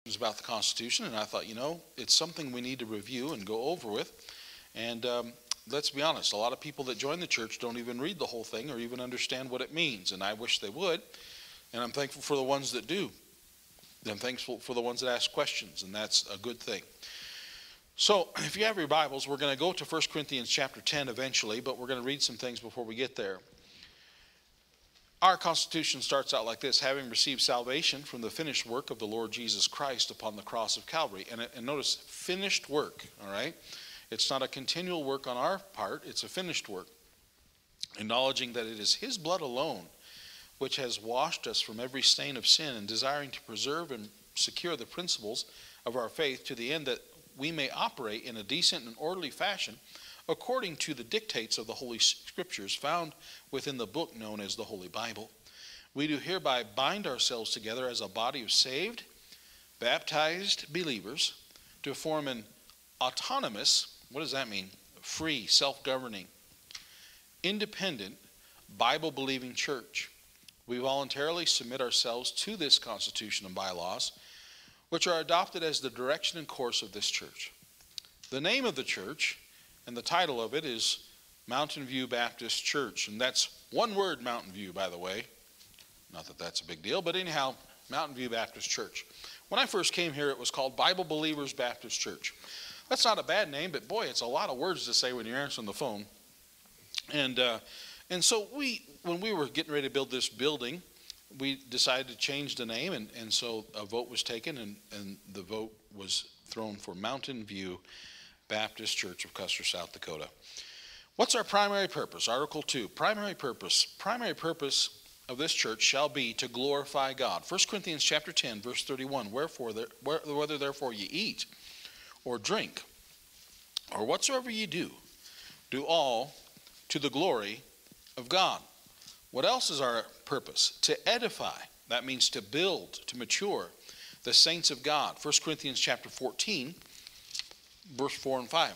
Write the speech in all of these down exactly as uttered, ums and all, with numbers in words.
About the Constitution, and I thought, you know, it's something we need to review and go over with. And um, let's be honest, a lot of people that join the church don't even read the whole thing or even understand what it means, and I wish they would. And I'm thankful for the ones that do. I'm thankful for the ones that ask questions, and that's a good thing. So if you have your Bibles, we're going to go to First Corinthians chapter ten eventually, but we're going to read some things before we get there. Our Constitution starts out like this: having received salvation from the finished work of the Lord Jesus Christ upon the cross of Calvary. And, and notice, finished work, all right? It's not a continual work on our part, it's a finished work. Acknowledging that it is his blood alone which has washed us from every stain of sin, and desiring to preserve and secure the principles of our faith to the end that we may operate in a decent and orderly fashion according to the dictates of the Holy Scriptures found within the book known as the Holy Bible. We do hereby bind ourselves together as a body of saved, baptized believers to form an autonomous, what does that mean? Free, self-governing, independent, Bible-believing church. We voluntarily submit ourselves to this Constitution and bylaws, which are adopted as the direction and course of this church. The name of the church and the title of it is Mountain View Baptist Church. And that's one word, Mountain View, by the way. Not that that's a big deal, but anyhow, Mountain View Baptist Church. When I first came here, it was called Bible Believers Baptist Church. That's not a bad name, but boy, it's a lot of words to say when you're answering the phone. And uh, and so we, when we were getting ready to build this building, we decided to change the name, and, and so a vote was taken, and, and the vote was thrown for Mountain View Baptist Church of Custer, South Dakota. What's our primary purpose? Article two, primary purpose. Primary purpose of this church shall be to glorify God. First Corinthians chapter ten, verse thirty-one, wherefore, there, whether therefore ye eat or drink, or whatsoever ye do, do all to the glory of God. What else is our purpose? To edify. That means to build, to mature the saints of God. First Corinthians chapter fourteen, verse four and five.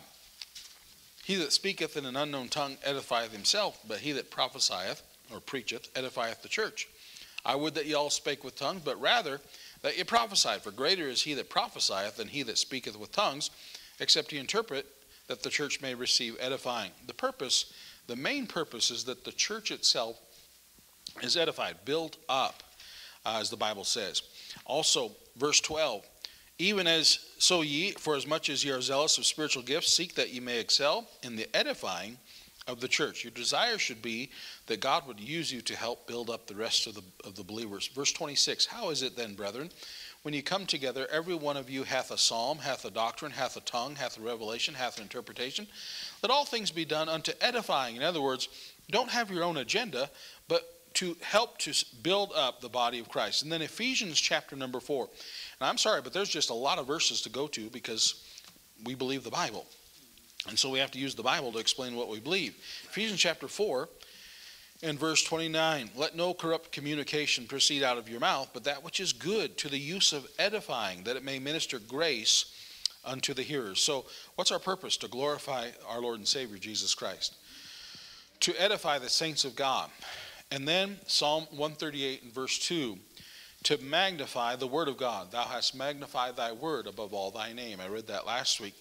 He that speaketh in an unknown tongue edifieth himself, but he that prophesieth or preacheth edifieth the church. I would that ye all spake with tongues, but rather that ye prophesied. For greater is he that prophesieth than he that speaketh with tongues, except he interpret, that the church may receive edifying. The purpose, the main purpose is that the church itself is edified, built up, uh, as the Bible says. Also, verse twelve, even as so ye, for as much as ye are zealous of spiritual gifts, seek that ye may excel in the edifying of the church. Your desire should be that God would use you to help build up the rest of the, of the believers. Verse twenty-six, how is it then, brethren, when ye come together, every one of you hath a psalm, hath a doctrine, hath a tongue, hath a revelation, hath an interpretation? Let all things be done unto edifying. In other words, don't have your own agenda, but to help to build up the body of Christ. And then Ephesians chapter number four. And I'm sorry, but there's just a lot of verses to go to because we believe the Bible. And so we have to use the Bible to explain what we believe. Ephesians chapter four and verse twenty-nine. Let no corrupt communication proceed out of your mouth, but that which is good to the use of edifying, that it may minister grace unto the hearers. So what's our purpose? To glorify our Lord and Savior Jesus Christ. To edify the saints of God. And then Psalm one thirty-eight and verse two, to magnify the word of God. Thou hast magnified thy word above all thy name. I read that last week.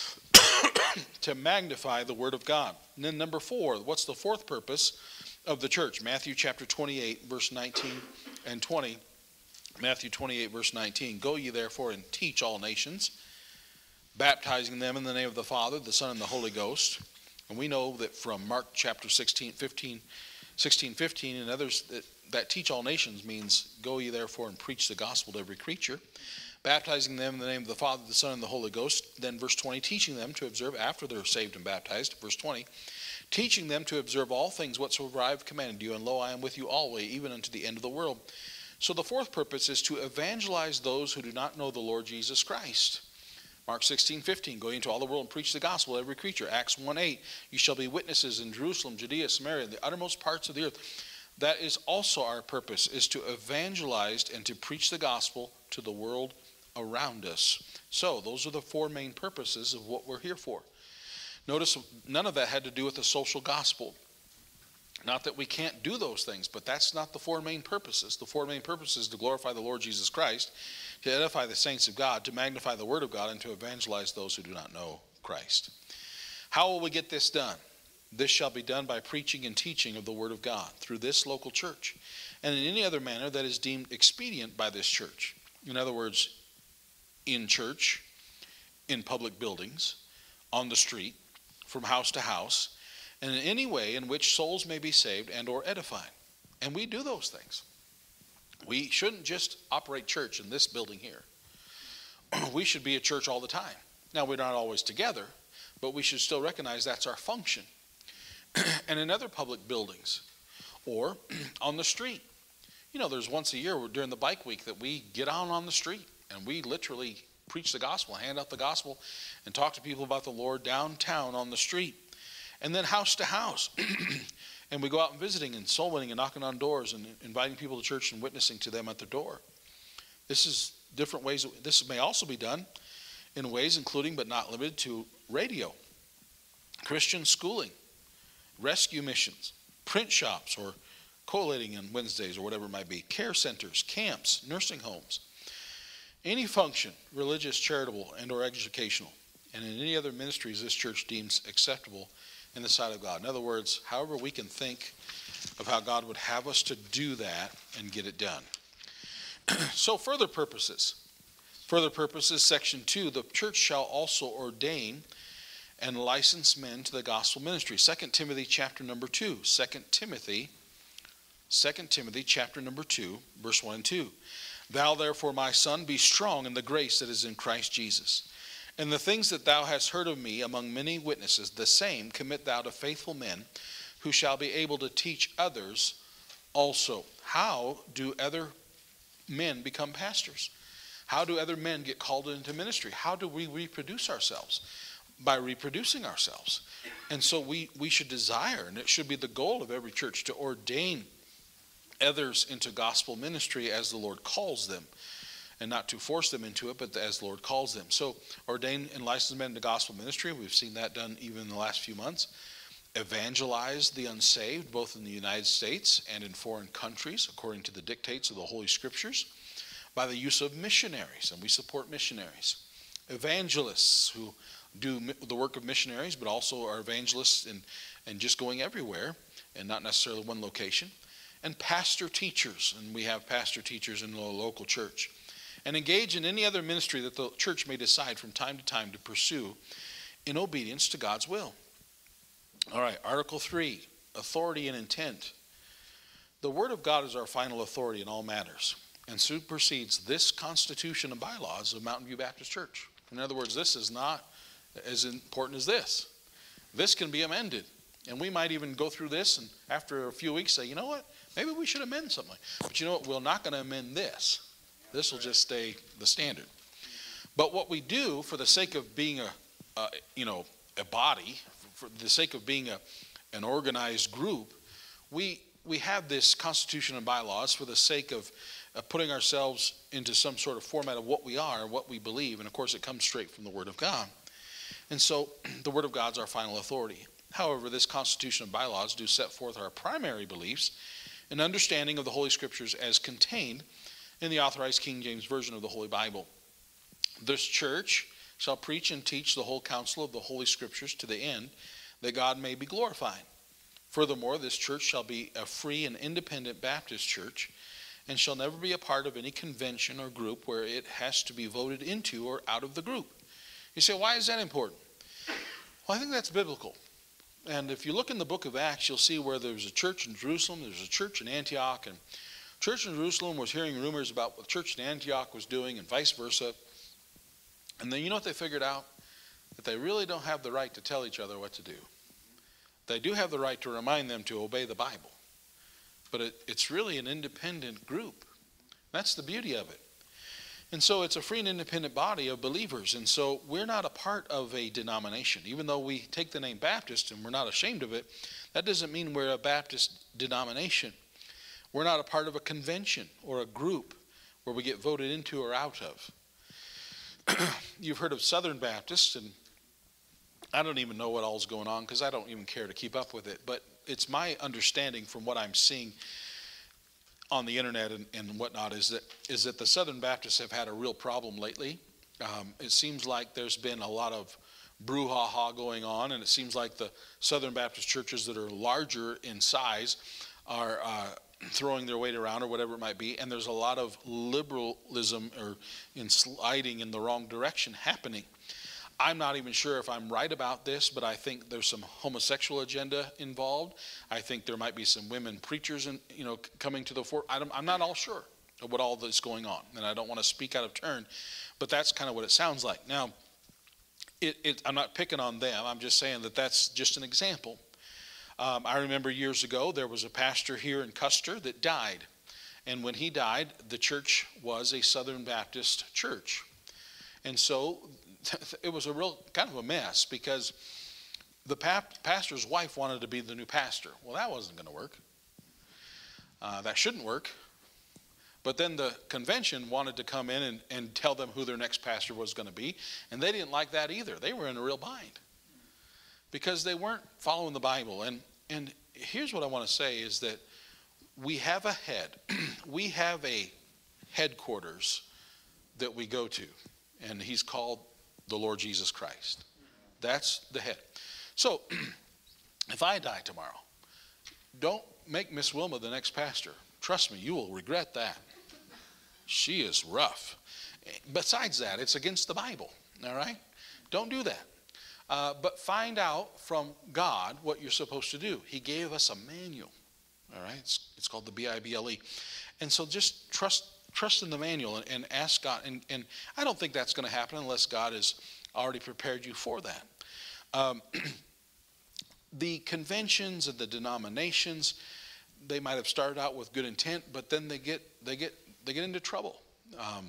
To magnify the word of God. And then number four, what's the fourth purpose of the church? Matthew chapter twenty-eight, verse nineteen and twenty. Matthew twenty-eight, verse nineteen. Go ye therefore and teach all nations, baptizing them in the name of the Father, the Son, and the Holy Ghost. And we know that from Mark chapter sixteen, fifteen, sixteen, fifteen, and others, that, that teach all nations means go ye therefore and preach the gospel to every creature, baptizing them in the name of the Father, the Son, and the Holy Ghost. Then verse twenty, teaching them to observe after they're saved and baptized. Verse twenty, teaching them to observe all things whatsoever I have commanded you, and lo, I am with you always, even unto the end of the world. So the fourth purpose is to evangelize those who do not know the Lord Jesus Christ. Mark sixteen, fifteen, go into all the world and preach the gospel to every creature. Acts one, eight, you shall be witnesses in Jerusalem, Judea, Samaria, and the uttermost parts of the earth. That is also our purpose, is to evangelize and to preach the gospel to the world around us. So those are the four main purposes of what we're here for. Notice none of that had to do with the social gospel. Not that we can't do those things, but that's not the four main purposes. The four main purposes to glorify the Lord Jesus Christ, to edify the saints of God, to magnify the word of God, and to evangelize those who do not know Christ. How will we get this done? This shall be done by preaching and teaching of the word of God through this local church, and in any other manner that is deemed expedient by this church. In other words, in church, in public buildings, on the street, from house to house, and in any way in which souls may be saved and or edified. And we do those things. We shouldn't just operate church in this building here. We should be a church all the time. Now, we're not always together, but we should still recognize that's our function. And in other public buildings or on the street. You know, there's once a year during the bike week that we get out on the street and we literally preach the gospel, hand out the gospel, and talk to people about the Lord downtown on the street. And then house to house. And we go out and visiting and soul winning and knocking on doors and inviting people to church and witnessing to them at their door. This is different ways. This may also be done in ways including but not limited to radio, Christian schooling, rescue missions, print shops or collating on Wednesdays or whatever it might be, care centers, camps, nursing homes, any function, religious, charitable, and or educational, and in any other ministries this church deems acceptable in the sight of God. In other words, however we can think of how God would have us to do that and get it done. So further purposes. Further purposes, section two, the church shall also ordain and license men to the gospel ministry. Second Timothy chapter number two. Second Timothy, Second Timothy chapter number two, verse one and two. Thou therefore, my son, be strong in the grace that is in Christ Jesus. And the things that thou hast heard of me among many witnesses, the same commit thou to faithful men, who shall be able to teach others also. How do other men become pastors? How do other men get called into ministry? How do we reproduce ourselves? By reproducing ourselves. And so we, we should desire, and it should be the goal of every church, to ordain others into gospel ministry as the Lord calls them. And not to force them into it, but as the Lord calls them. So ordain and license men to gospel ministry. We've seen that done even in the last few months. Evangelize the unsaved, both in the United States and in foreign countries, according to the dictates of the Holy Scriptures, by the use of missionaries, and we support missionaries. Evangelists who do the work of missionaries, but also are evangelists and, and just going everywhere, and not necessarily one location. And pastor teachers, and we have pastor teachers in the local church. And engage in any other ministry that the church may decide from time to time to pursue in obedience to God's will. All right, Article three, authority and intent. The Word of God is our final authority in all matters and supersedes this constitution and bylaws of Mountain View Baptist Church. In other words, this is not as important as this. This can be amended. And we might even go through this and after a few weeks say, you know what, maybe we should amend something. But you know what, we're not going to amend this. This will just stay the standard. But what we do for the sake of being a, a you know, a body, for the sake of being a, an organized group, we, we have this constitution and bylaws for the sake of uh, putting ourselves into some sort of format of what we are, what we believe. And of course, it comes straight from the Word of God. And so the Word of God's our final authority. However, this constitution and bylaws do set forth our primary beliefs and understanding of the Holy Scriptures as contained in the authorized King James Version of the Holy Bible. This church shall preach and teach the whole counsel of the Holy Scriptures to the end that God may be glorified. Furthermore, this church shall be a free and independent Baptist church and shall never be a part of any convention or group where it has to be voted into or out of the group. You say, why is that important? Well, I think that's biblical. And if you look in the book of Acts, you'll see where there's a church in Jerusalem, there's a church in Antioch, and church in Jerusalem was hearing rumors about what the church in Antioch was doing and vice versa. And then you know what they figured out? That they really don't have the right to tell each other what to do. They do have the right to remind them to obey the Bible. But it, it's really an independent group. That's the beauty of it. And so it's a free and independent body of believers. And so we're not a part of a denomination. Even though we take the name Baptist and we're not ashamed of it, that doesn't mean we're a Baptist denomination. We're not a part of a convention or a group where we get voted into or out of. You've heard of Southern Baptists, and I don't even know what all's going on because I don't even care to keep up with it. But it's my understanding from what I'm seeing on the internet and, and whatnot is that is that the Southern Baptists have had a real problem lately. Um, it seems like there's been a lot of brouhaha going on, and it seems like the Southern Baptist churches that are larger in size are uh, throwing their weight around or whatever it might be, and there's a lot of liberalism or in sliding in the wrong direction happening. I'm not even sure if I'm right about this, but I think there's some homosexual agenda involved. I think there might be some women preachers, in, you know, coming to the fore. I'm not all sure of what all this is going on, and I don't want to speak out of turn, but that's kind of what it sounds like. Now, it, it, I'm not picking on them. I'm just saying that that's just an example. Um, I remember years ago there was a pastor here in Custer that died, and when he died, the church was a Southern Baptist church, and so it was a real kind of a mess because the pastor's wife wanted to be the new pastor. Well, that wasn't going to work. Uh, that shouldn't work. But then the convention wanted to come in and, and tell them who their next pastor was going to be, and they didn't like that either. They were in a real bind because they weren't following the Bible. And, and here's what I want to say is that we have a head. We have a headquarters that we go to, and he's called the Lord Jesus Christ. That's the head. So if I die tomorrow, don't make Miss Wilma the next pastor. Trust me, you will regret that. She is rough. Besides that, it's against the Bible. All right? Don't do that. Uh, but find out from God what you're supposed to do. He gave us a manual. All right? It's, it's called the B I B L E. And so just trust Trust in the manual and, and ask God. And, and I don't think that's going to happen unless God has already prepared you for that. Um, the conventions and the denominations, they might have started out with good intent, but then they get they get they get into trouble. Um,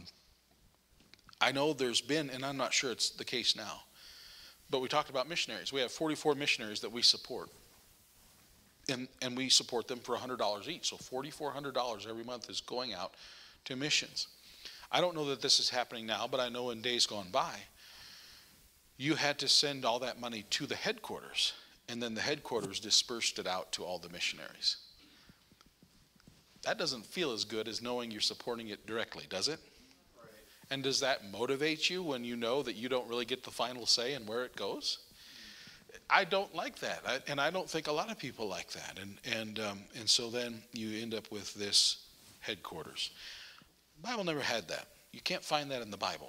I know there's been, and I'm not sure it's the case now, but we talked about missionaries. We have forty-four missionaries that we support. And, and we support them for one hundred dollars each. So four thousand four hundred dollars every month is going out to missions. I don't know that this is happening now, but I know in days gone by, you had to send all that money to the headquarters, and then the headquarters dispersed it out to all the missionaries. That doesn't feel as good as knowing you're supporting it directly, does it? Right. And does that motivate you when you know that you don't really get the final say in where it goes? I don't like that, I, and I don't think a lot of people like that. And and um, and so then you end up with this headquarters. The Bible never had that. You can't find that in the Bible.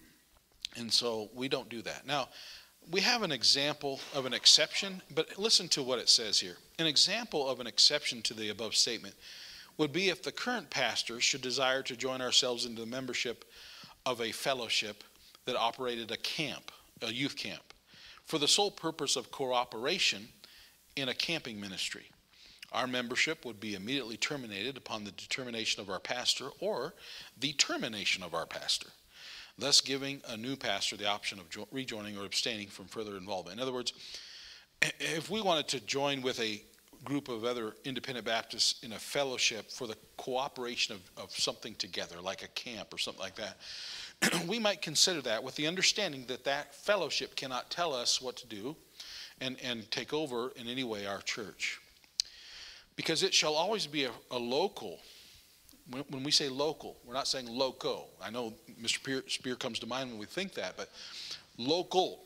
And so we don't do that. Now, we have an example of an exception, but listen to what it says here. An example of an exception to the above statement would be if the current pastor should desire to join ourselves into the membership of a fellowship that operated a camp, a youth camp, for the sole purpose of cooperation in a camping ministry. Our membership would be immediately terminated upon the determination of our pastor or the termination of our pastor, thus giving a new pastor the option of jo- rejoining or abstaining from further involvement. In other words, if we wanted to join with a group of other independent Baptists in a fellowship for the cooperation of, of something together, like a camp or something like that, we might consider that with the understanding that that fellowship cannot tell us what to do and, and take over in any way our church. Because it shall always be a, a local. When, when we say local, we're not saying loco. I know Mister Spear, Spear comes to mind when we think that, but local.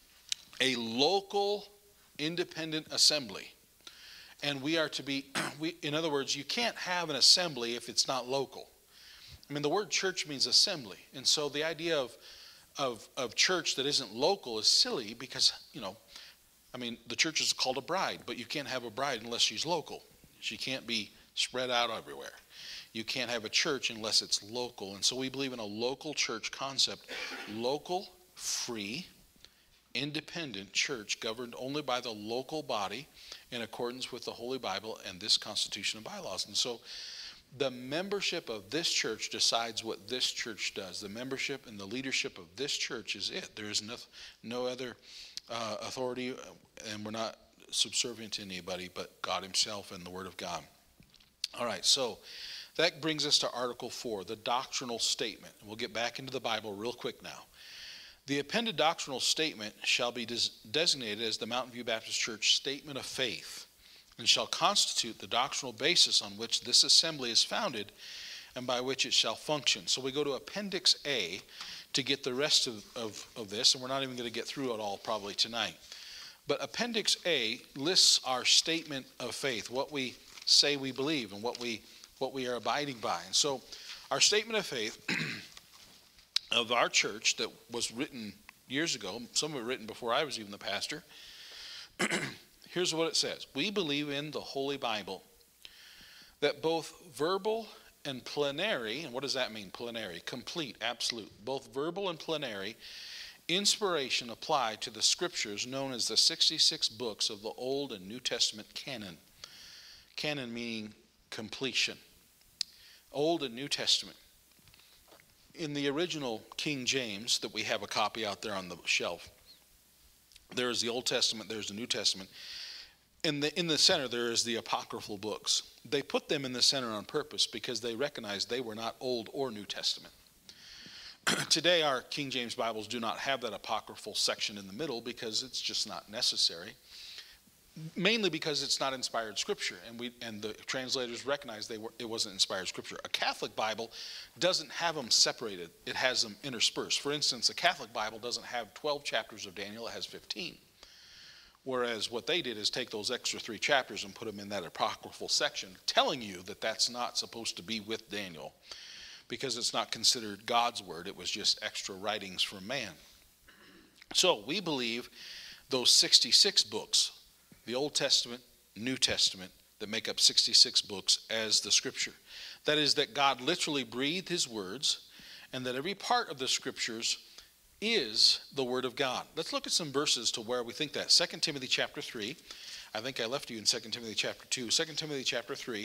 A local independent assembly. And we are to be, we, in other words, you can't have an assembly if it's not local. I mean, the word church means assembly. And so the idea of, of, of church that isn't local is silly because, you know, I mean, the church is called a bride, but you can't have a bride unless she's local. She can't be spread out everywhere. You can't have a church unless it's local. And so we believe in a local church concept. Local, free, independent church governed only by the local body in accordance with the Holy Bible and this Constitution and bylaws. And so the membership of this church decides what this church does. The membership and the leadership of this church is it. There is no, no other uh, authority, and we're not subservient to anybody but God himself and the Word of God. All right, so that brings us to Article four, the doctrinal statement. We'll get back into the Bible real quick now. The appended doctrinal statement shall be des- designated as the Mountain View Baptist Church Statement of Faith and shall constitute the doctrinal basis on which this assembly is founded and by which it shall function. So we go to Appendix A to get the rest of, of, of this, and we're not even going to get through it all probably tonight. But Appendix A lists our statement of faith, what we say we believe and what we what we are abiding by. And so our statement of faith of our church that was written years ago, some of it written before I was even the pastor, here's what it says. We believe in the Holy Bible, that both verbal and plenary, and what does that mean, plenary? Complete, absolute. Both verbal and plenary inspiration apply to the scriptures known as the sixty-six books of the Old and New Testament canon. Canon meaning completion. Old and New Testament. In the original King James that we have a copy out there on the shelf, there is the Old Testament, there's the New Testament. In the, in the center, there is the apocryphal books. They put them in the center on purpose because they recognized they were not Old or New Testament. Today, our King James Bibles do not have that apocryphal section in the middle because it's just not necessary. Mainly because it's not inspired scripture, and we and the translators recognized they were it wasn't inspired scripture. A Catholic Bible doesn't have them separated; it has them interspersed. For instance, a Catholic Bible doesn't have twelve chapters of Daniel; it has fifteen. Whereas what they did is take those extra three chapters and put them in that apocryphal section, telling you that that's not supposed to be with Daniel, because it's not considered God's word. It was just extra writings from man. So we believe those sixty-six books, the Old Testament, New Testament, that make up sixty-six books as the scripture. That is, that God literally breathed his words, and that every part of the scriptures is the word of God. Let's look at some verses to where we think that. Second Timothy chapter three. I think I left you in Second Timothy chapter two. Second Timothy chapter three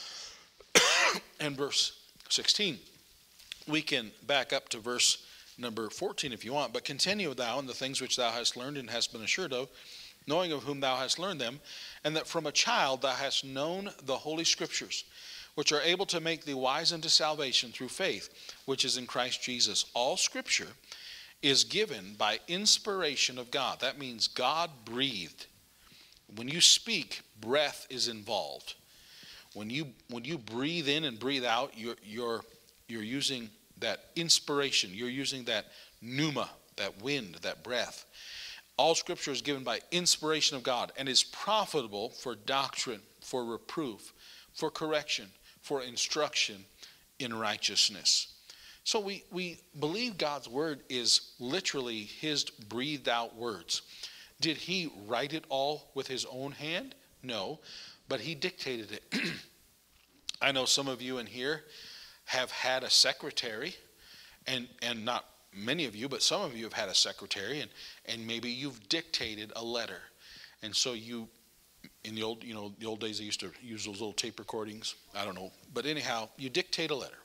and verse sixteen. We can back up to verse number fourteen if you want. But continue thou in the things which thou hast learned and hast been assured of, knowing of whom thou hast learned them, and that from a child thou hast known the holy scriptures, which are able to make thee wise unto salvation through faith, which is in Christ Jesus. All scripture is given by inspiration of God. That means God breathed. When you speak, breath is involved. When you when you breathe in and breathe out, you're you're you're using that inspiration. You're using that pneuma, that wind, that breath. All scripture is given by inspiration of God and is profitable for doctrine, for reproof, for correction, for instruction in righteousness. So we, we believe God's word is literally his breathed out words. Did he write it all with his own hand? No, but he dictated it. I know some of you in here have had a secretary, and, and not many of you, but some of you have had a secretary, and, and maybe you've dictated a letter. And so you, in the old, you know, the old days they used to use those little tape recordings. I don't know. But anyhow, you dictate a letter.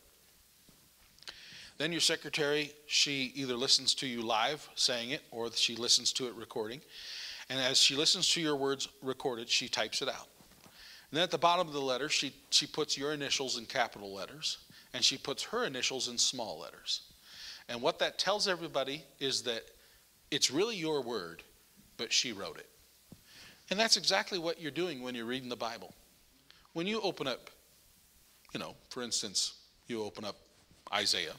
Then your secretary, she either listens to you live saying it, or she listens to it recording. And as she listens to your words recorded, she types it out. And then at the bottom of the letter, she, she puts your initials in capital letters, and she puts her initials in small letters. And what that tells everybody is that it's really your word, but she wrote it. And that's exactly what you're doing when you're reading the Bible. When you open up, you know, for instance, you open up Isaiah,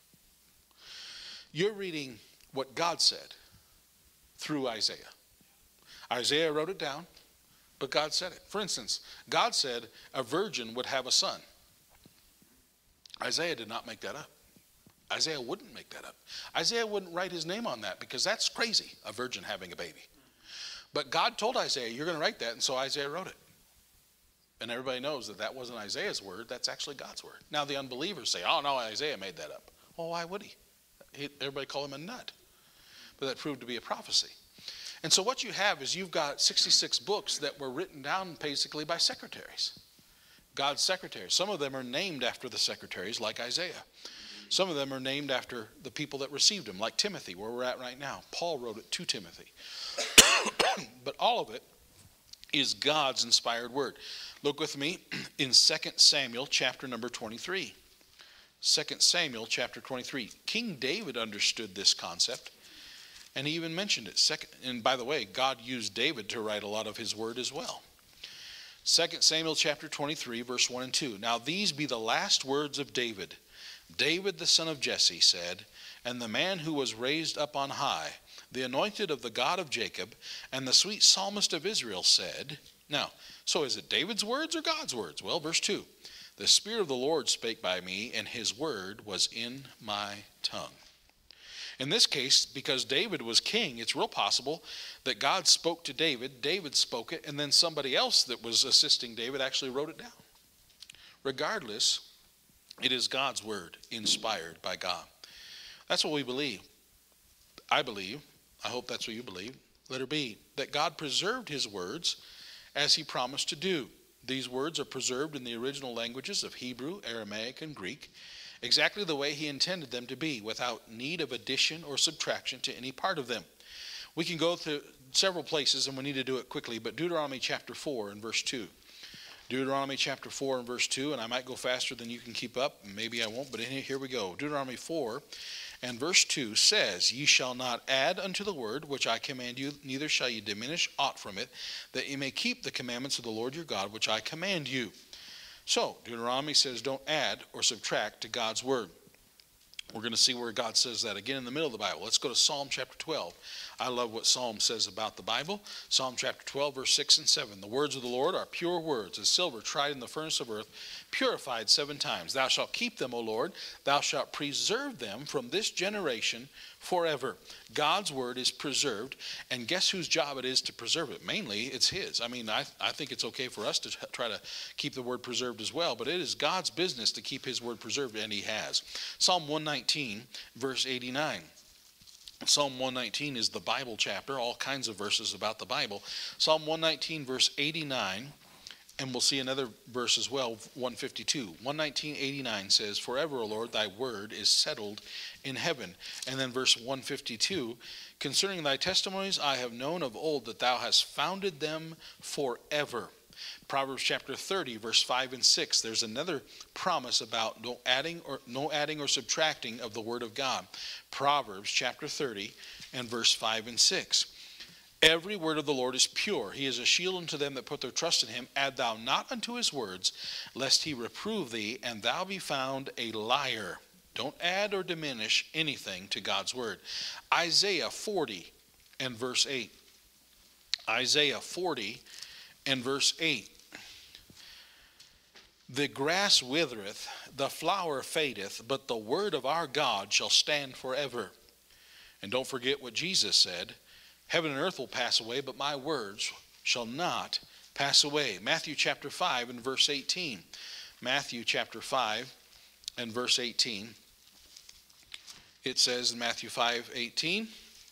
you're reading what God said through Isaiah. Isaiah wrote it down, but God said it. For instance, God said a virgin would have a son. Isaiah did not make that up. Isaiah wouldn't make that up. Isaiah wouldn't write his name on that because that's crazy, a virgin having a baby. But God told Isaiah, you're going to write that, and so Isaiah wrote it. And everybody knows that that wasn't Isaiah's word, that's actually God's word. Now the unbelievers say, oh no, Isaiah made that up. Well, why would he? he everybody call him a nut. But that proved to be a prophecy. And so what you have is you've got sixty-six books that were written down basically by secretaries. God's secretaries. Some of them are named after the secretaries, like Isaiah. Some of them are named after the people that received him, like Timothy, where we're at right now. Paul wrote it to Timothy. But all of it is God's inspired word. Look with me in Second Samuel chapter number twenty-three. Second Samuel chapter twenty-three. King David understood this concept, and he even mentioned it. Second, and by the way, God used David to write a lot of his word as well. Second Samuel chapter twenty-three, verse one and two. Now these be the last words of David. David the son of Jesse said, and the man who was raised up on high, the anointed of the God of Jacob, and the sweet psalmist of Israel said. Now, so is it David's words or God's words? Well, verse two. The Spirit of the Lord spake by me, and his word was in my tongue. In this case, because David was king, it's real possible that God spoke to David, David spoke it, and then somebody else that was assisting David actually wrote it down. Regardless, it is God's word, inspired by God. That's what we believe. I believe, I hope that's what you believe, let it be, that God preserved his words as he promised to do. These words are preserved in the original languages of Hebrew, Aramaic, and Greek, exactly the way he intended them to be, without need of addition or subtraction to any part of them. We can go to several places, and we need to do it quickly, but Deuteronomy chapter four and verse two. Deuteronomy chapter four and verse two, and I might go faster than you can keep up, maybe I won't, but here we go. Deuteronomy four and verse two says, Ye shall not add unto the word which I command you, neither shall ye diminish aught from it, that ye may keep the commandments of the Lord your God, which I command you. So, Deuteronomy says don't add or subtract to God's word. We're going to see where God says that again in the middle of the Bible. Let's go to Psalm chapter twelve. I love what Psalm says about the Bible. Psalm chapter twelve, verse six and seven. The words of the Lord are pure words, as silver tried in the furnace of earth, purified seven times. Thou shalt keep them, O Lord. Thou shalt preserve them from this generation forever. God's word is preserved, and guess whose job it is to preserve it? Mainly, it's his. I mean, I, I think it's okay for us to try to keep the word preserved as well, but it is God's business to keep his word preserved, and he has. Psalm one nineteen, verse eighty-nine. Psalm one nineteen is the Bible chapter, all kinds of verses about the Bible. Psalm one nineteen, verse eighty-nine, and we'll see another verse as well, one fifty-two. one nineteen, eighty-nine says, Forever, O Lord, thy word is settled in heaven. And then verse one fifty-two, Concerning thy testimonies I have known of old that thou hast founded them forever. Proverbs chapter thirty, verse five and six, there's another promise about no adding or no adding or subtracting of the word of God. Proverbs chapter thirty and verse five and six. Every word of the Lord is pure. He is a shield unto them that put their trust in him. Add thou not unto his words, lest he reprove thee, and thou be found a liar. Don't add or diminish anything to God's word. Isaiah forty and verse eight. Isaiah forty and verse eight. The grass withereth, the flower fadeth, but the word of our God shall stand forever. And don't forget what Jesus said. Heaven and earth will pass away, but my words shall not pass away. Matthew chapter five and verse eighteen. Matthew chapter five and verse eighteen. It says in Matthew five eighteen,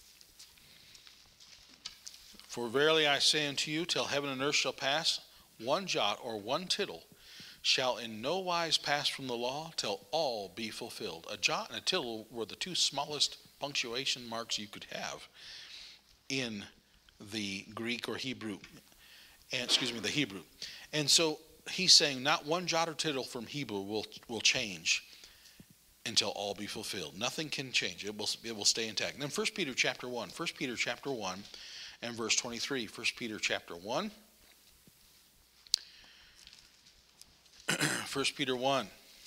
For verily I say unto you, till heaven and earth shall pass, one jot or one tittle shall in no wise pass from the law till all be fulfilled. A jot and a tittle were the two smallest punctuation marks you could have in the Greek or Hebrew, and excuse me, the Hebrew. And so he's saying not one jot or tittle from Hebrew will will change until all be fulfilled. Nothing can change. It will it will stay intact. And then First Peter chapter one. First Peter chapter one and verse twenty-three. First Peter chapter one. First Peter one,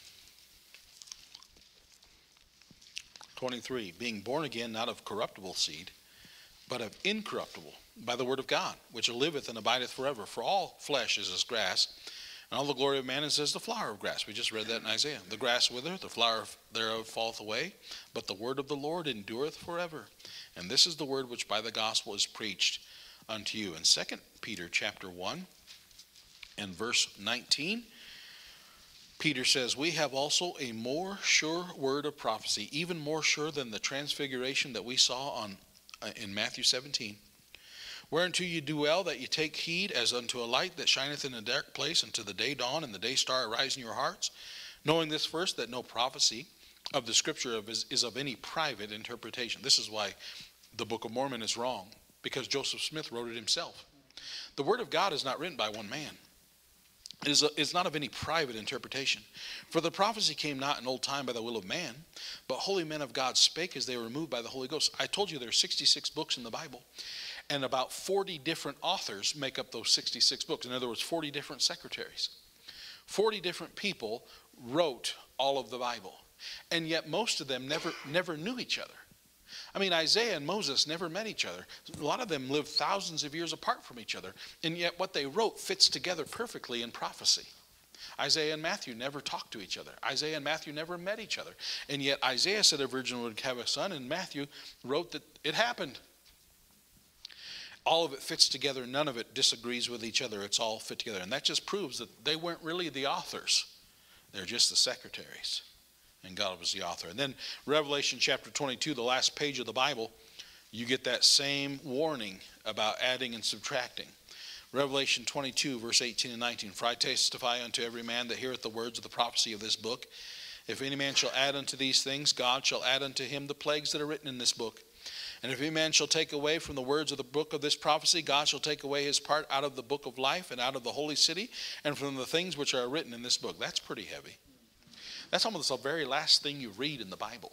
twenty-three, being born again, not of corruptible seed, but of incorruptible, by the word of God, which liveth and abideth forever. For all flesh is as grass, and all the glory of man is as the flower of grass. We just read that in Isaiah. The grass withereth, the flower thereof falleth away, but the word of the Lord endureth forever. And this is the word which by the gospel is preached unto you. In Second Peter chapter one and verse nineteen, Peter says, we have also a more sure word of prophecy, even more sure than the transfiguration that we saw on uh, in Matthew seventeen. Whereunto you do well that you take heed as unto a light that shineth in a dark place until the day dawn and the day star arise in your hearts, knowing this first, that no prophecy of the scripture of is, is of any private interpretation. This is why the Book of Mormon is wrong, because Joseph Smith wrote it himself. The word of God is not written by one man. It is, a, is not of any private interpretation. For the prophecy came not in old time by the will of man, but holy men of God spake as they were moved by the Holy Ghost. I told you there are sixty-six books in the Bible. And about forty different authors make up those sixty-six books. In other words, forty different secretaries. forty different people wrote all of the Bible. And yet most of them never, never knew each other. I mean, Isaiah and Moses never met each other. A lot of them lived thousands of years apart from each other. And yet what they wrote fits together perfectly in prophecy. Isaiah and Matthew never talked to each other. Isaiah and Matthew never met each other. And yet Isaiah said a virgin would have a son, and Matthew wrote that it happened. All of it fits together. None of it disagrees with each other. It's all fit together. And that just proves that they weren't really the authors. They're just the secretaries. And God was the author. And then Revelation chapter twenty-two, the last page of the Bible, you get that same warning about adding and subtracting. Revelation twenty-two, verse eighteen and nineteen. For I testify unto every man that heareth the words of the prophecy of this book. If any man shall add unto these things, God shall add unto him the plagues that are written in this book. And if any man shall take away from the words of the book of this prophecy, God shall take away his part out of the book of life and out of the holy city and from the things which are written in this book. That's pretty heavy. That's almost the very last thing you read in the Bible.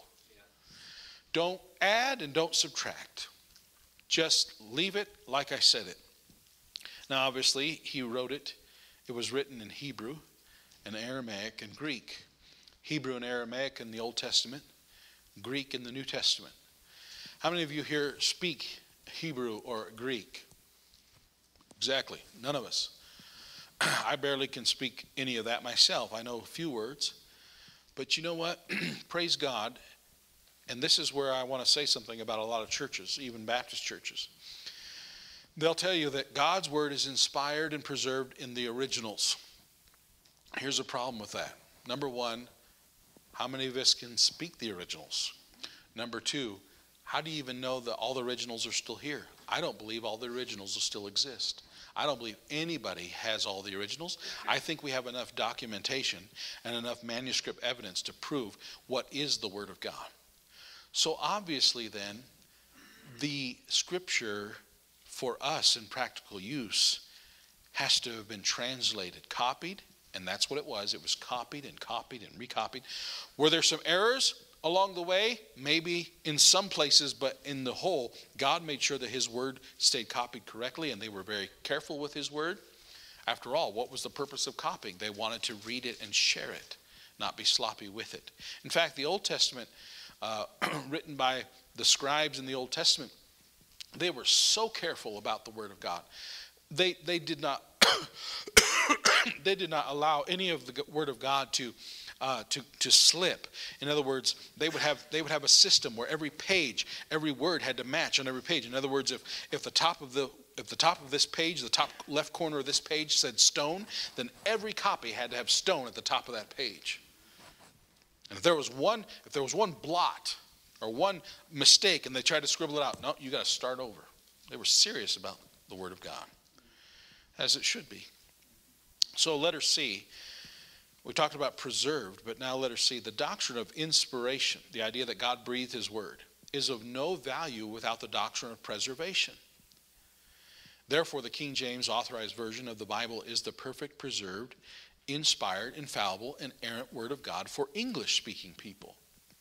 Don't add and don't subtract. Just leave it like I said it. Now, obviously, he wrote it. It was written in Hebrew and Aramaic and Greek. Hebrew and Aramaic in the Old Testament, Greek in the New Testament. How many of you here speak Hebrew or Greek? Exactly, none of us. I barely can speak any of that myself. I know a few words. But you know what? Praise God. And this is where I want to say something about a lot of churches, even Baptist churches. They'll tell you that God's word is inspired and preserved in the originals. Here's a problem with that. Number one, how many of us can speak the originals? Number two, how do you even know that all the originals are still here? I don't believe all the originals will still exist. I don't believe anybody has all the originals. I think we have enough documentation and enough manuscript evidence to prove what is the Word of God. So obviously then, the Scripture for us in practical use has to have been translated, copied, and that's what it was. It was copied and copied and recopied. Were there some errors along the way? Maybe in some places, but in the whole, God made sure that his word stayed copied correctly, and they were very careful with his word. After all, what was the purpose of copying? They wanted to read it and share it, not be sloppy with it. In fact, the Old Testament, uh, written by the scribes in the Old Testament, they were so careful about the word of God. They, they did not they did not allow any of the word of God to Uh, to, to slip. In other words, they would have they would have a system where every page, every word had to match on every page. In other words, if if the top of the if the top of this page, the top left corner of this page said stone, then every copy had to have stone at the top of that page. And if there was one if there was one blot or one mistake and they tried to scribble it out, no, you got to start over. They were serious about the word of God, as it should be. So letter C. We talked about preserved, but now let us see. The doctrine of inspiration, the idea that God breathed his word, is of no value without the doctrine of preservation. Therefore, the King James Authorized Version of the Bible is the perfect, preserved, inspired, infallible, and inerrant word of God for English-speaking people.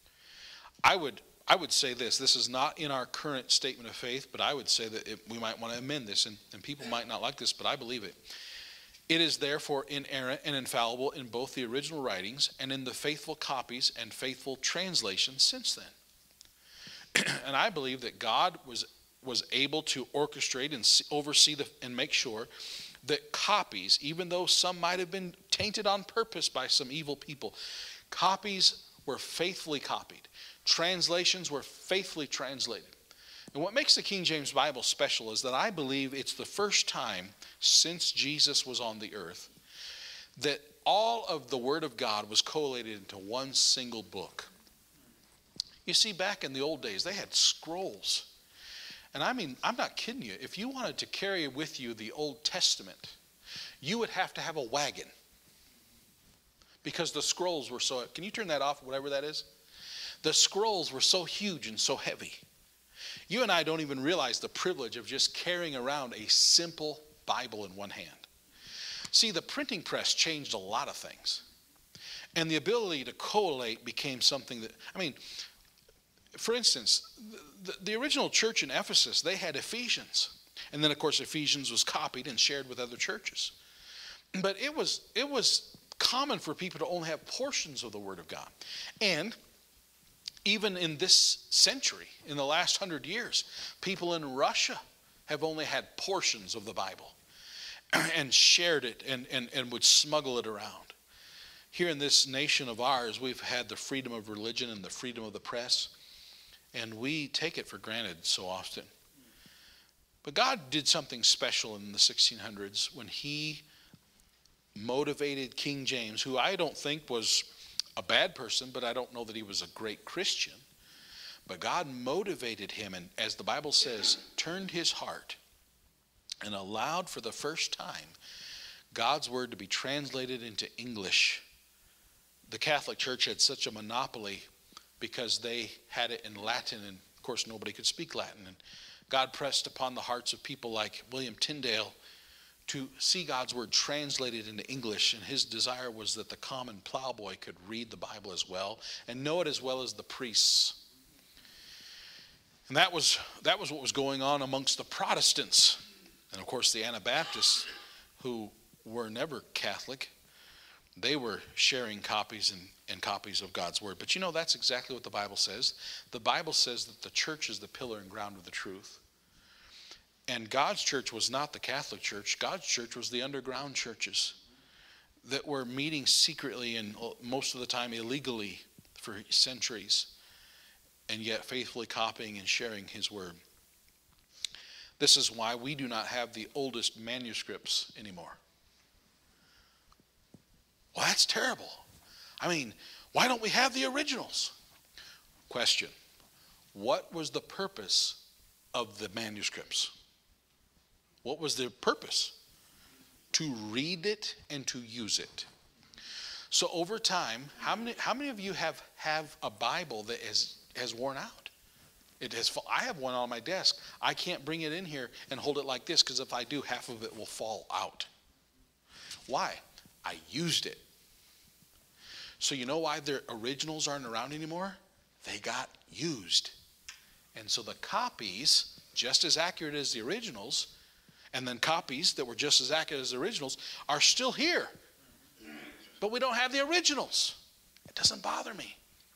I would, I would say this. This is not in our current statement of faith, but I would say that it, we might want to amend this, and, and people might not like this, but I believe it. It is therefore inerrant and infallible in both the original writings and in the faithful copies and faithful translations since then. And I believe that God was was able to orchestrate and see, oversee the, and make sure that copies, even though some might have been tainted on purpose by some evil people, copies were faithfully copied. Translations were faithfully translated. And what makes the King James Bible special is that I believe it's the first time since Jesus was on the earth that all of the Word of God was collated into one single book. You see, back in the old days, they had scrolls. And I mean, I'm not kidding you. If you wanted to carry with you the Old Testament, you would have to have a wagon because the scrolls were so... Can you turn that off, whatever that is? The scrolls were so huge and so heavy. You and I don't even realize the privilege of just carrying around a simple Bible in one hand. See, the printing press changed a lot of things. And the ability to collate became something that, I mean, for instance, the, the original church in Ephesus, they had Ephesians. And then, of course, Ephesians was copied and shared with other churches. But it was, it was common for people to only have portions of the Word of God. And even in this century, in the last hundred years, people in Russia have only had portions of the Bible and shared it and, and, and would smuggle it around. Here in this nation of ours, we've had the freedom of religion and the freedom of the press, and we take it for granted so often. But God did something special in the sixteen hundreds when he motivated King James, who I don't think was a bad person, but I don't know that he was a great Christian. But God motivated him, and as the Bible says, turned his heart and allowed for the first time God's word to be translated into English. The Catholic Church had such a monopoly because they had it in Latin, and of course nobody could speak Latin. And God pressed upon the hearts of people like William Tyndale to see God's word translated into English, and his desire was that the common plowboy could read the Bible as well and know it as well as the priests. And that was that was what was going on amongst the Protestants. And of course the Anabaptists, who were never Catholic, they were sharing copies and, and copies of God's word. But you know, that's exactly what the Bible says. The Bible says that the church is the pillar and ground of the truth. And God's church was not the Catholic Church. God's church was the underground churches that were meeting secretly and most of the time illegally for centuries, and yet faithfully copying and sharing his word. This is why we do not have the oldest manuscripts anymore. Well, that's terrible. I mean, why don't we have the originals? Question: what was the purpose of the manuscripts? What was their purpose? To read it and to use it. So over time, how many how many of you have, have a Bible that has, has worn out? It has. I have one on my desk. I can't bring it in here and hold it like this, because if I do, half of it will fall out. Why? I used it. So you know why their originals aren't around anymore? They got used. And so the copies, just as accurate as the originals, and then copies that were just as accurate as the originals, are still here. But we don't have the originals. It doesn't bother me.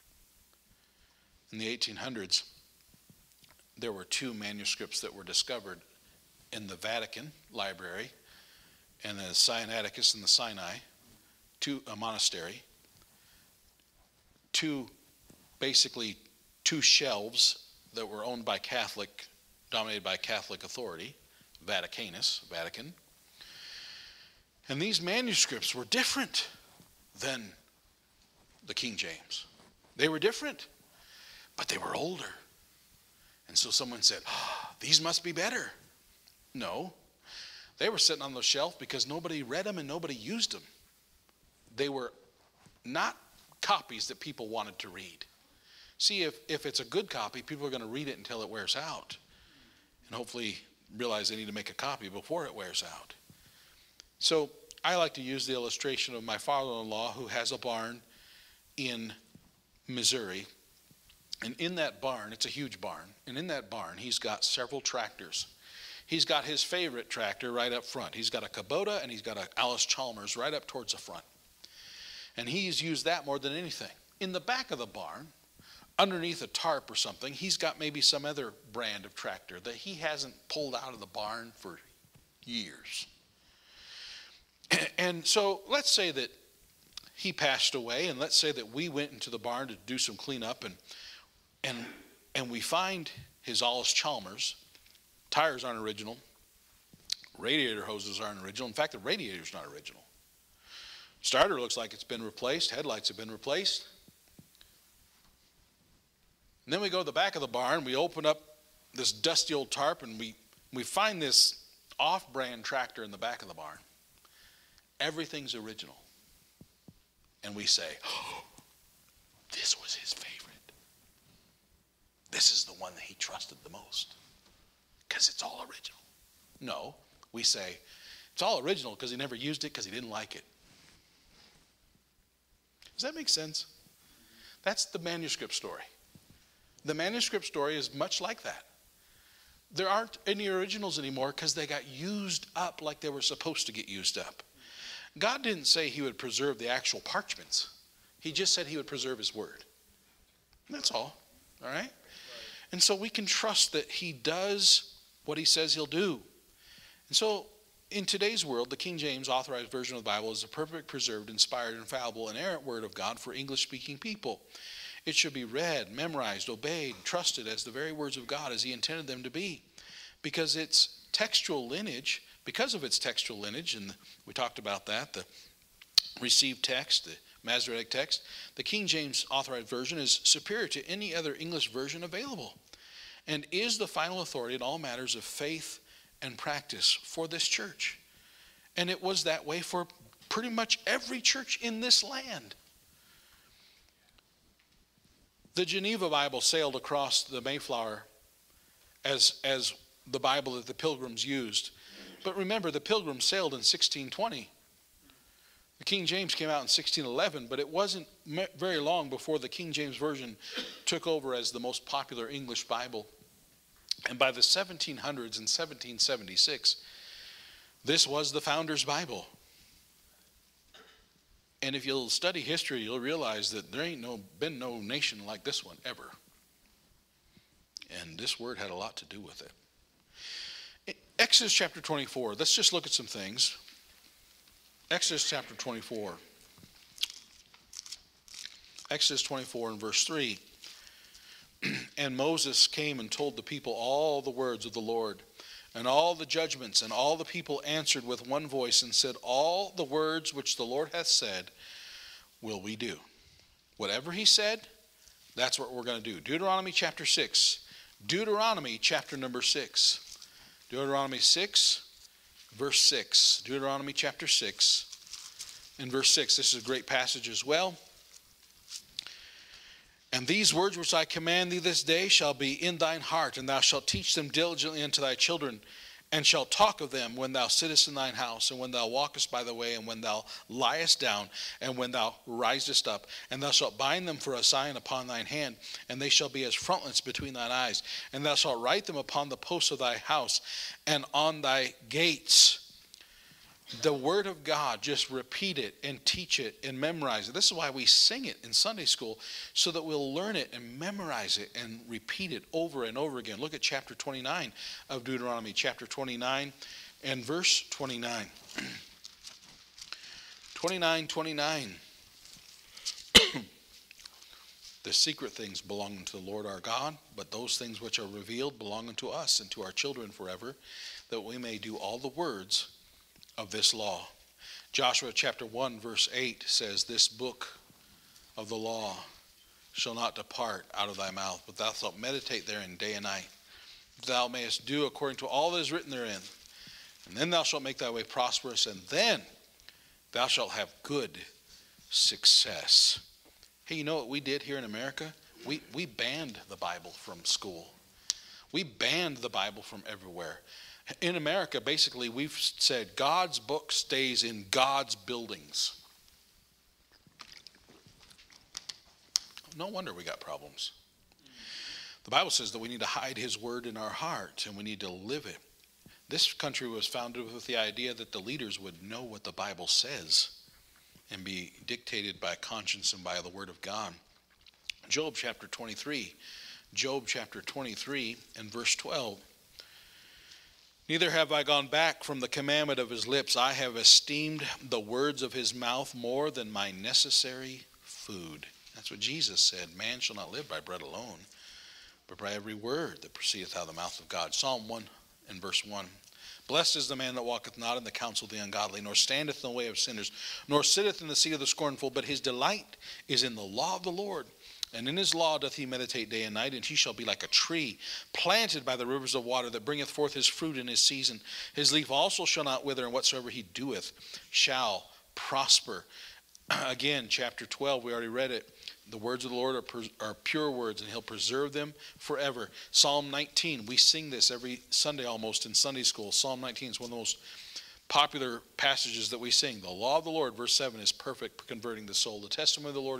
In the eighteen hundreds, there were two manuscripts that were discovered in the Vatican Library and the Sinaiticus in the Sinai, two, a monastery, two, basically two shelves that were owned by Catholic, dominated by Catholic authority, Vaticanus, Vatican. And these manuscripts were different than the King James. They were different, but they were older. And so someone said, oh, these must be better. No, they were sitting on the shelf because nobody read them and nobody used them. They were not copies that people wanted to read. See, if, if it's a good copy, people are going to read it until it wears out. And hopefully realize they need to make a copy before it wears out. So I like to use the illustration of my father-in-law, who has a barn in Missouri. And in that barn, it's a huge barn, and in that barn he's got several tractors. He's got his favorite tractor right up front. He's got a Kubota and he's got an Allis-Chalmers right up towards the front. And he's used that more than anything. In the back of the barn, underneath a tarp or something, he's got maybe some other brand of tractor that he hasn't pulled out of the barn for years. And so let's say that he passed away, and let's say that we went into the barn to do some cleanup, and and and we find his Allis-Chalmers. Tires aren't original. Radiator hoses aren't original. In fact, the radiator's not original. Starter looks like it's been replaced. Headlights have been replaced. And then we go to the back of the barn, we open up this dusty old tarp, and we, we find this off-brand tractor in the back of the barn. Everything's original. And we say, oh, this was his favorite. This is the one that he trusted the most, because it's all original. No, we say, it's all original because he never used it because he didn't like it. Does that make sense? That's the manuscript story. The manuscript story is much like that. there aren't any originals anymore because they got used up like they were supposed to get used up. God didn't say he would preserve the actual parchments. He just said he would preserve his word. That's all. All right? And so we can trust that he does what he says he'll do. And so in today's world, the King James Authorized Version of the Bible is a perfect, preserved, inspired, infallible, inerrant word of God for English-speaking people. It should be read, memorized, obeyed, trusted as the very words of God as he intended them to be. Because its textual lineage, because of its textual lineage, and we talked about that, the received text, the Masoretic text, the King James Authorized Version is superior to any other English version available and is the final authority in all matters of faith and practice for this church. And it was that way for pretty much every church in this land. The Geneva Bible sailed across the Mayflower as, as the Bible that the Pilgrims used. But remember, the Pilgrims sailed in sixteen twenty. The King James came out in sixteen eleven, but it wasn't very long before the King James Version took over as the most popular English Bible. And by the seventeen hundreds, in seventeen seventy-six, this was the Founder's Bible. And if you'll study history, you'll realize that there ain't no been no nation like this one ever. And this word had a lot to do with it. Exodus chapter twenty-four, let's just look at some things. Exodus chapter twenty-four. Exodus twenty-four and verse three. And Moses came and told the people all the words of the Lord and all the judgments, and all the people answered with one voice and said, all the words which the Lord hath said will we do. Whatever he said, that's what we're going to do. Deuteronomy chapter six. Deuteronomy chapter number six. Deuteronomy six, verse six. Deuteronomy chapter six and verse six. This is a great passage as well. And these words which I command thee this day shall be in thine heart, and thou shalt teach them diligently unto thy children, and shalt talk of them when thou sittest in thine house, and when thou walkest by the way, and when thou liest down, and when thou risest up. And thou shalt bind them for a sign upon thine hand, and they shall be as frontlets between thine eyes. And thou shalt write them upon the posts of thy house, and on thy gates. The word of God, just repeat it and teach it and memorize it. This is why we sing it in Sunday school, so that we'll learn it and memorize it and repeat it over and over again. Look at chapter twenty-nine of Deuteronomy, chapter twenty-nine and verse twenty-nine. twenty-nine, twenty-nine. The secret things belong unto the Lord our God, but those things which are revealed belong unto us and to our children forever, that we may do all the words of this law. Joshua chapter one verse eight says, this book of the law shall not depart out of thy mouth, but thou shalt meditate therein day and night, that thou mayest do according to all that is written therein. And then thou shalt make thy way prosperous, and then thou shalt have good success. Hey, you know what we did here in America? We, we banned the Bible from school. We banned the Bible from everywhere. In America, basically, we've said God's book stays in God's buildings. No wonder we got problems. The Bible says that we need to hide his word in our heart, and we need to live it. This country was founded with the idea that the leaders would know what the Bible says and be dictated by conscience and by the word of God. Job chapter twenty-three. Job chapter twenty-three and verse twelve. Neither have I gone back from the commandment of his lips. I have esteemed the words of his mouth more than my necessary food. That's what Jesus said. Man shall not live by bread alone, but by every word that proceedeth out of the mouth of God. Psalm one and verse one. Blessed is the man that walketh not in the counsel of the ungodly, nor standeth in the way of sinners, nor sitteth in the seat of the scornful, but his delight is in the law of the Lord. And in his law doth he meditate day and night, and he shall be like a tree planted by the rivers of water, that bringeth forth his fruit in his season. His leaf also shall not wither, and whatsoever he doeth shall prosper. Again, chapter twelve, we already read it. The words of the Lord are, are pure words, and he'll preserve them forever. Psalm nineteen, we sing this every Sunday almost in Sunday school. Psalm nineteen is one of the most popular passages that we sing. The law of the Lord, verse seven, is perfect, converting the soul. The testimony of the Lord is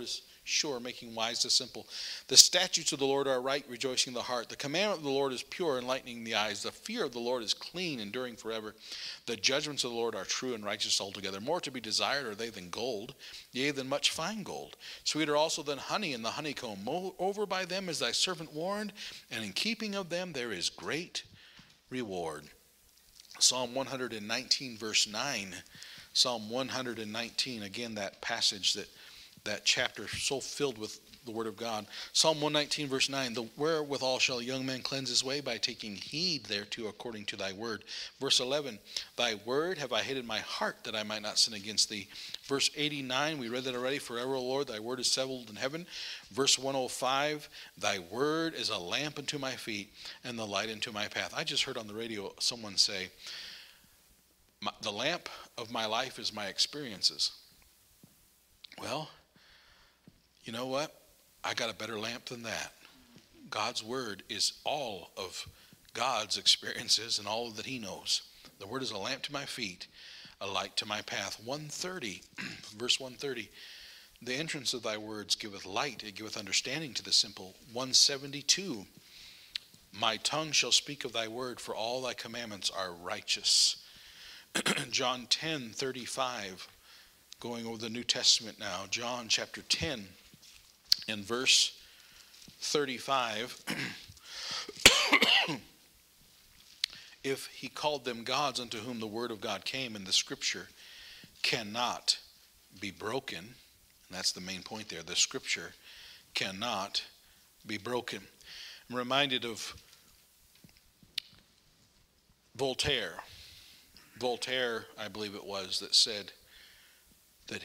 sure, making wise the simple. The statutes of the Lord are right, rejoicing the heart. The commandment of the Lord is pure, enlightening the eyes. The fear of the Lord is clean, enduring forever. The judgments of the Lord are true and righteous altogether. More to be desired are they than gold, yea, than much fine gold. Sweeter also than honey and the honeycomb. Moreover by them is thy servant warned, and in keeping of them there is great reward. Psalm one nineteen, verse nine. Psalm one nineteen, again, that passage, that, that chapter so filled with the word of God. Psalm one nineteen, verse nine, the wherewithal shall a young man cleanse his way? By taking heed thereto according to thy word. Verse eleven, thy word have I hid in my heart, that I might not sin against thee. Verse eighty-nine, we read that already. Forever, O Lord, thy word is settled in heaven. Verse one oh five, thy word is a lamp unto my feet and the light unto my path. I just heard on the radio someone say, the lamp of my life is my experiences. Well, you know what? I got a better lamp than that. God's word is all of God's experiences and all that he knows. The word is a lamp to my feet, a light to my path. one thirty, verse one thirty, the entrance of thy words giveth light, it giveth understanding to the simple. one seventy-two, my tongue shall speak of thy word, for all thy commandments are righteous. John ten thirty-five, going over the New Testament now. John chapter ten and verse thirty-five. If he called them gods unto whom the word of God came, and the scripture cannot be broken, and that's the main point there, the scripture cannot be broken. I'm reminded of Voltaire. Voltaire, I believe it was, that said that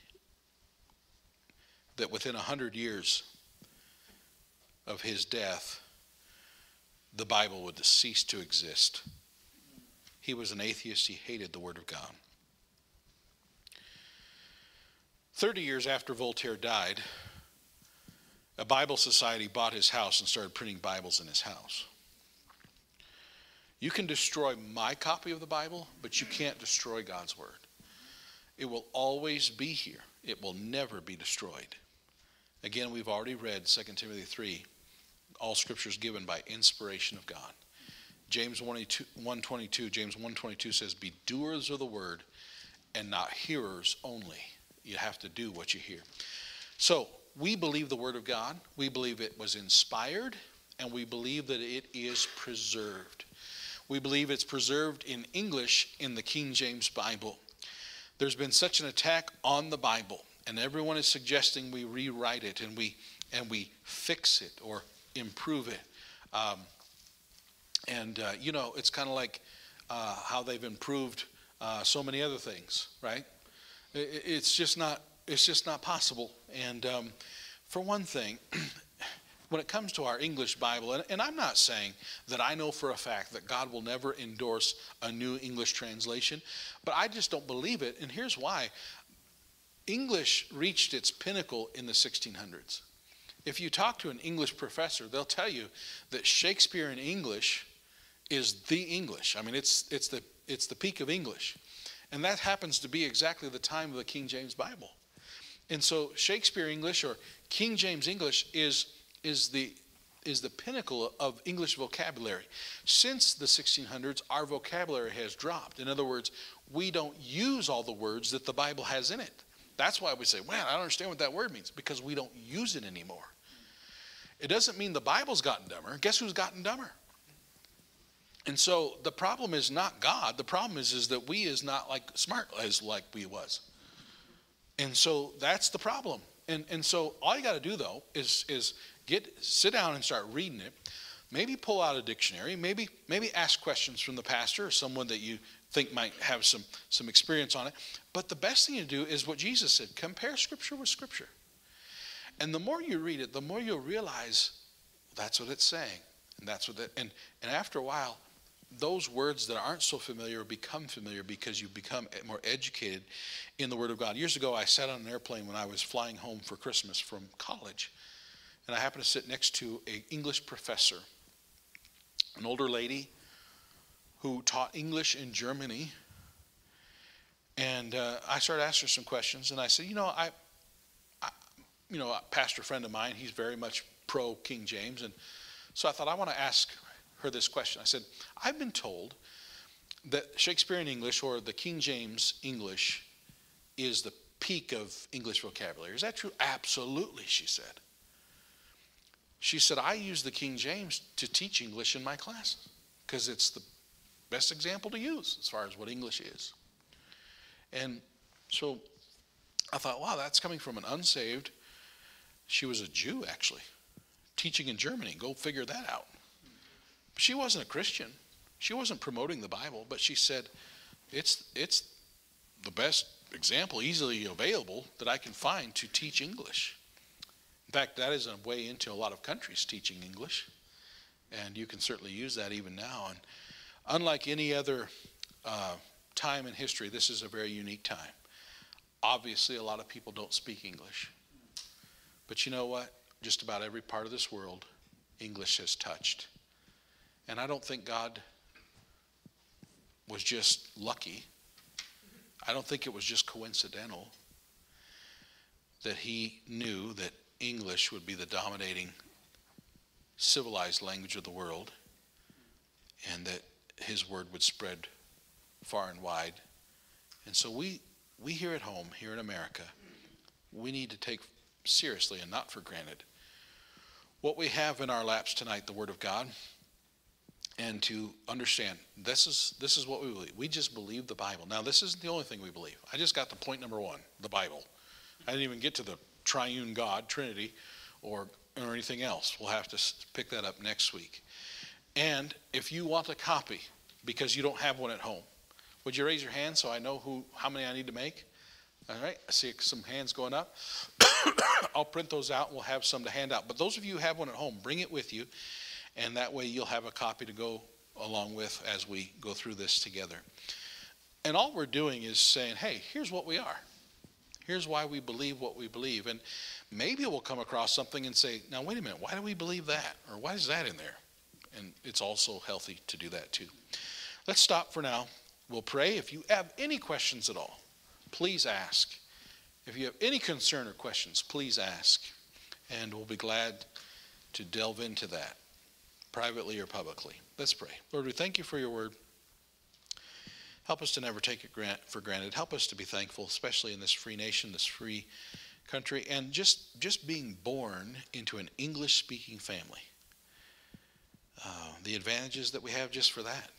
that within a hundred years of his death, the Bible would cease to exist. He was an atheist. He hated the Word of God. Thirty years after Voltaire died, a Bible society bought his house and started printing Bibles in his house. You can destroy my copy of the Bible, but you can't destroy God's Word. It will always be here. It will never be destroyed. Again, we've already read Second Timothy three. All Scripture is given by inspiration of God. James one twenty-two, James one twenty-two says, be doers of the word and not hearers only. You have to do what you hear. So, we believe the Word of God. We believe it was inspired, and we believe that it is preserved. We believe it's preserved in English in the King James Bible. There's been such an attack on the Bible, and everyone is suggesting we rewrite it and we and we fix it or improve it. Um, and, uh, you know, it's kind of like uh, how they've improved uh, so many other things, right? It, it's just not it's just not possible. And um, for one thing, when it comes to our English Bible, and, and I'm not saying that I know for a fact that God will never endorse a new English translation, but I just don't believe it, and here's why. English reached its pinnacle in the sixteen hundreds. If you talk to an English professor, they'll tell you that Shakespeare in English is the English. I mean, it's it's the it's the peak of English. And that happens to be exactly the time of the King James Bible. And so Shakespeare English or King James English is is the is the pinnacle of English vocabulary. Since the sixteen hundreds, our vocabulary has dropped. In other words, we don't use all the words that the Bible has in it. That's why we say, man, I don't understand what that word means, because we don't use it anymore. It doesn't mean the Bible's gotten dumber. Guess who's gotten dumber? And so the problem is not God. The problem is, is that we is not like smart as like we was. And so that's the problem. And and so all you got to do, though, is is get sit down and start reading it. Maybe pull out a dictionary. Maybe maybe ask questions from the pastor or someone that you think might have some, some experience on it. But the best thing to do is what Jesus said. Compare Scripture with Scripture. And the more you read it, the more you'll realize that's what it's saying. And that's what it, and, and after a while, those words that aren't so familiar become familiar because you become more educated in the Word of God. Years ago, I sat on an airplane when I was flying home for Christmas from college. And I happened to sit next to an English professor, an older lady who taught English in Germany. And uh, I started asking her some questions. And I said, you know, I, I you know, a pastor friend of mine, he's very much pro King James. And so I thought, I want to ask her this question. I said, I've been told that Shakespearean English, or the King James English, is the peak of English vocabulary. Is that true? Absolutely, she said. She said, I use the King James to teach English in my classes because it's the best example to use as far as what English is. And so I thought, wow, that's coming from an unsaved, she was a Jew actually, teaching in Germany. Go figure that out. She wasn't a Christian. She wasn't promoting the Bible, but she said, it's, it's the best example easily available that I can find to teach English. In fact, that is a way into a lot of countries teaching English, and you can certainly use that even now. And unlike any other uh, time in history, this is a very unique time. Obviously, a lot of people don't speak English, but you know what? Just about every part of this world, English has touched. And I don't think God was just lucky. I don't think it was just coincidental that he knew that English would be the dominating civilized language of the world, and that his word would spread far and wide. And so we, we here at home, here in America, we need to take seriously and not for granted what we have in our laps tonight, the Word of God, and to understand this is this is what we believe. We just believe the Bible. Now, this isn't the only thing we believe. I just got to point number one, the Bible. I didn't even get to the triune God, Trinity, or, or anything else. We'll have to pick that up next week. And if you want a copy because you don't have one at home, would you raise your hand so I know who how many I need to make? All right, I see some hands going up. I'll print those out and we'll have some to hand out. But those of you who have one at home, bring it with you, and that way you'll have a copy to go along with as we go through this together. And all we're doing is saying, hey, here's what we are. Here's why we believe what we believe. And maybe we'll come across something and say, now wait a minute, why do we believe that? Or why is that in there? And it's also healthy to do that too. Let's stop for now. We'll pray. If you have any questions at all, please ask. If you have any concern or questions, please ask. And we'll be glad to delve into that, privately or publicly. Let's pray. Lord, we thank you for your word. Help us to never take it grant, for granted. Help us to be thankful, especially in this free nation, this free country, and just, just being born into an English-speaking family. Uh, the advantages that we have just for that.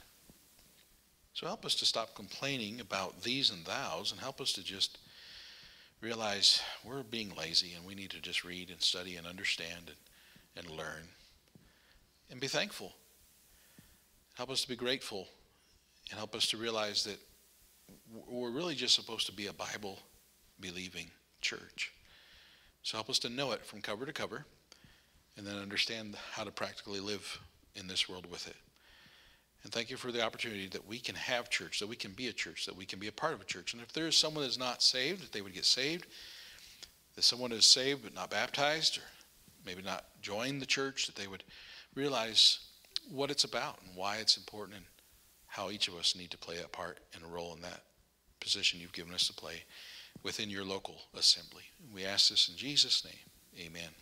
So help us to stop complaining about these and thous, and help us to just realize we're being lazy and we need to just read and study and understand and, and learn and be thankful. Help us to be grateful, and help us to realize that we're really just supposed to be a Bible-believing church. So help us to know it from cover to cover, and then understand how to practically live in this world with it. And thank you for the opportunity that we can have church, that we can be a church, that we can be a part of a church. And if there is someone that's not saved, that they would get saved. That someone is saved but not baptized, or maybe not joined the church, that they would realize what it's about and why it's important, and how each of us need to play a part and a role in that position you've given us to play within your local assembly. We ask this in Jesus' name. Amen.